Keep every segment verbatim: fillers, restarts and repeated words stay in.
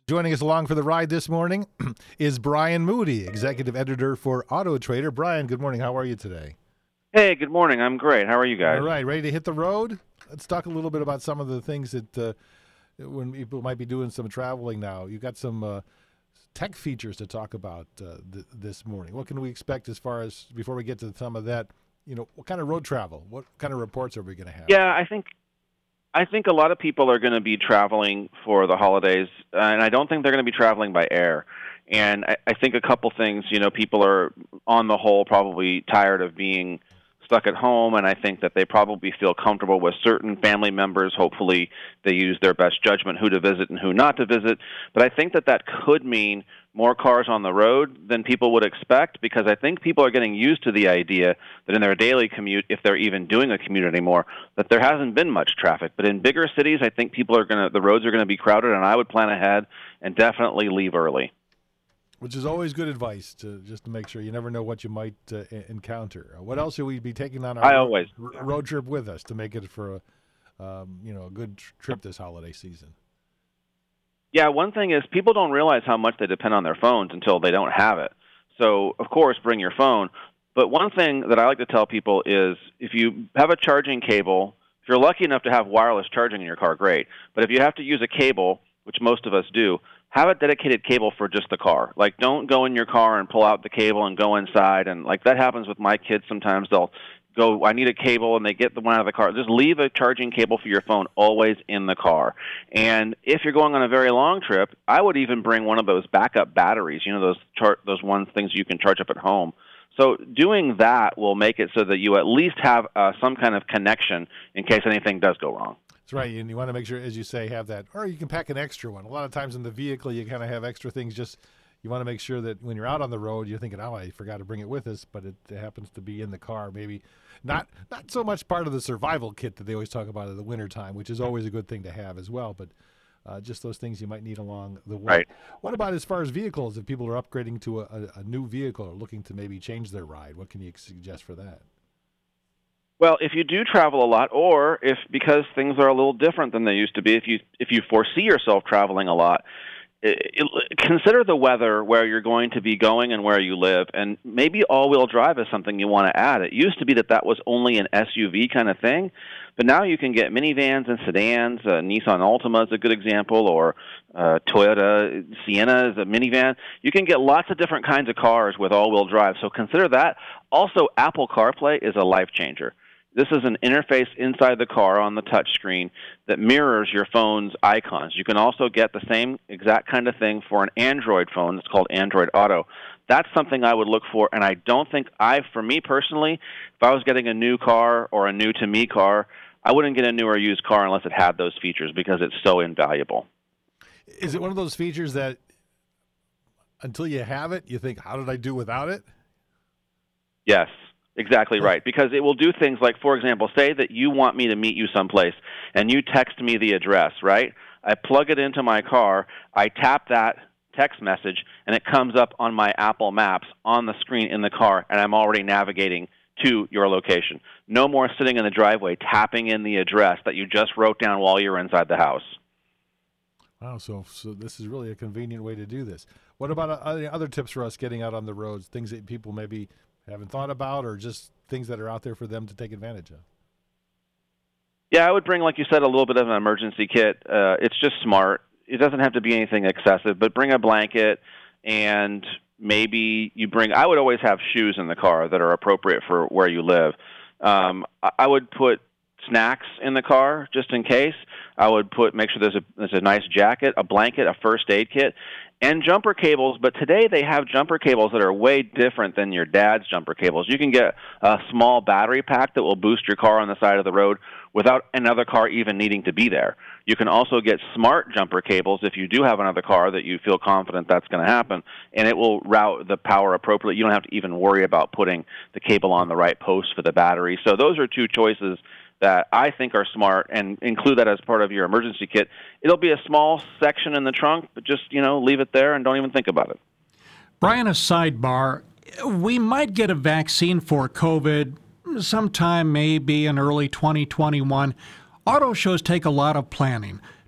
Joining us along for the ride this morning is Brian Moody, executive editor for Auto Trader. Brian, good morning. How are you today? Hey, good morning. I'm great. How are you guys? All right, ready to hit the road? Let's talk a little bit about some of the things that uh, when people might be doing some traveling now. You've got some uh, tech features to talk about uh, th- this morning. What can we expect as far as, before we get to some of that, you know, what kind of road travel? What kind of reports are we going to have? Yeah, I think I think a lot of people are going to be traveling for the holidays, uh, and I don't think they're going to be traveling by air. And I, I think a couple things, you know, people are on the whole probably tired of being stuck at home, and I think that they probably feel comfortable with certain family members. Hopefully they use their best judgment who to visit and who not to visit. But I think that that could mean more cars on the road than people would expect, because I think people are getting used to the idea that in their daily commute, if they're even doing a commute anymore, that there hasn't been much traffic. But in bigger cities, I think people are going to, the roads are going to be crowded, and I would plan ahead and definitely leave early. Which is always good advice, to just to make sure you never know what you might uh, encounter. Uh, what else should we be taking on our I ro- always r- road trip with us to make it for a, um, you know, a good tr- trip this holiday season? Yeah, one thing is people don't realize how much they depend on their phones until they don't have it. So, of course, bring your phone. But one thing that I like to tell people is if you have a charging cable, if you're lucky enough to have wireless charging in your car, great. But if you have to use a cable, which most of us do, have a dedicated cable for just the car. Like, don't go in your car and pull out the cable and go inside. And, like, that happens with my kids sometimes. They'll go, I need a cable, and they get the one out of the car. Just leave a charging cable for your phone always in the car. And if you're going on a very long trip, I would even bring one of those backup batteries, you know, those char- those ones things you can charge up at home. So doing that will make it so that you at least have uh, some kind of connection in case anything does go wrong. That's right, and you want to make sure, as you say, have that, or you can pack an extra one. A lot of times in the vehicle, you kind of have extra things. Just you want to make sure that when you're out on the road, you're thinking, "Oh, I forgot to bring it with us," but it happens to be in the car. Maybe not not so much part of the survival kit that they always talk about in the wintertime, which is always a good thing to have as well. But uh, just those things you might need along the way. Right. What about as far as vehicles? If people are upgrading to a, a, a new vehicle or looking to maybe change their ride, what can you suggest for that? Well, if you do travel a lot, or if because things are a little different than they used to be, if you if you foresee yourself traveling a lot, it, it, consider the weather where you're going to be going and where you live, and maybe all-wheel drive is something you want to add. It used to be that that was only an S U V kind of thing, but now you can get minivans and sedans. Uh, Nissan Altima is a good example, or uh, Toyota Sienna is a minivan. You can get lots of different kinds of cars with all-wheel drive, so consider that. Also, Apple CarPlay is a life changer. This is an interface inside the car on the touch screen that mirrors your phone's icons. You can also get the same exact kind of thing for an Android phone. It's called Android Auto. That's something I would look for, and I don't think I, for me personally, if I was getting a new car or a new-to-me car, I wouldn't get a new or used car unless it had those features because it's so invaluable. Is it one of those features that until you have it, you think, how did I do without it? Yes. Exactly right, because it will do things like, for example, say that you want me to meet you someplace, and you text me the address, right? I plug it into my car, I tap that text message, and it comes up on my Apple Maps on the screen in the car, and I'm already navigating to your location. No more sitting in the driveway tapping in the address that you just wrote down while you were inside the house. Wow, so so this is really a convenient way to do this. What about uh, other tips for us getting out on the roads, things that people maybe haven't thought about, or just things that are out there for them to take advantage of? Yeah, I would bring, like you said, a little bit of an emergency kit. Uh, it's just smart. It doesn't have to be anything excessive, but bring a blanket, and maybe you bring, I would always have shoes in the car that are appropriate for where you live. Um, I would put snacks in the car just in case. I would put, make sure there's a, there's a nice jacket, a blanket, a first aid kit, and jumper cables. But today they have jumper cables that are way different than your dad's jumper cables. You can get a small battery pack that will boost your car on the side of the road without another car even needing to be there. You can also get smart jumper cables if you do have another car that you feel confident that's going to happen, and it will route the power appropriately. You don't have to even worry about putting the cable on the right post for the battery. So those are two choices that I think are smart, and include that as part of your emergency kit. It'll be a small section in the trunk, but just, you know, leave it there and don't even think about it. Brian, a sidebar. We might get a vaccine for COVID sometime maybe in early twenty twenty-one. Auto shows take a lot of planning.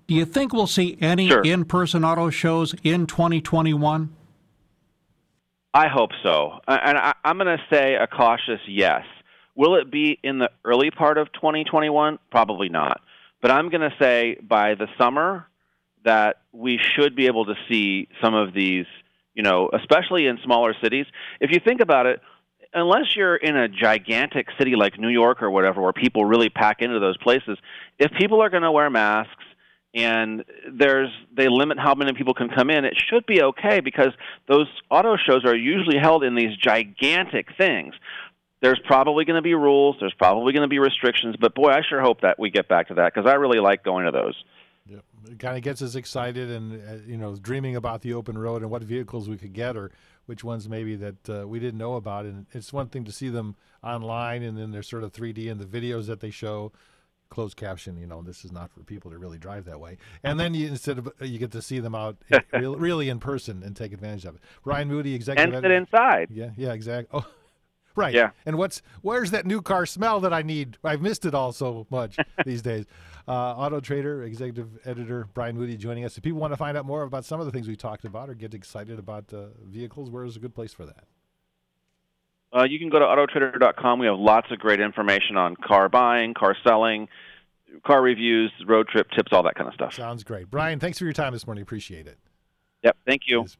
Do you think we'll see any Sure. in-person auto shows in twenty twenty-one? I hope so. And I, I'm going to say a cautious yes. Will it be in the early part of twenty twenty-one? Probably not. But I'm going to say by the summer that we should be able to see some of these, you know, especially in smaller cities. If you think about it, unless you're in a gigantic city like New York or whatever, where people really pack into those places, if people are going to wear masks and there's they limit how many people can come in, it should be okay because those auto shows are usually held in these gigantic things. There's probably going to be rules, there's probably going to be restrictions, but boy, I sure hope that we get back to that because I really like going to those. Yep. It kind of gets us excited and, uh, you know, dreaming about the open road and what vehicles we could get or which ones maybe that uh, we didn't know about. And it's one thing to see them online and then they're sort of three D in the videos that they show. Closed caption, you know, this is not for people to really drive that way. And then you instead of you get to see them out in, real, really in person and take advantage of it. Brian Moody, executive And sit editor. inside. Yeah, yeah, exactly. Oh, right. Yeah. And what's where's that new car smell that I need? I've missed it all so much these days. Uh, Auto Trader, executive editor Brian Moody joining us. If people want to find out more about some of the things we talked about or get excited about uh, vehicles, where is a good place for that? Uh, you can go to auto trader dot com. We have lots of great information on car buying, car selling, car reviews, road trip tips, all that kind of stuff. Sounds great. Brian, thanks for your time this morning. Appreciate it. Yep, thank you.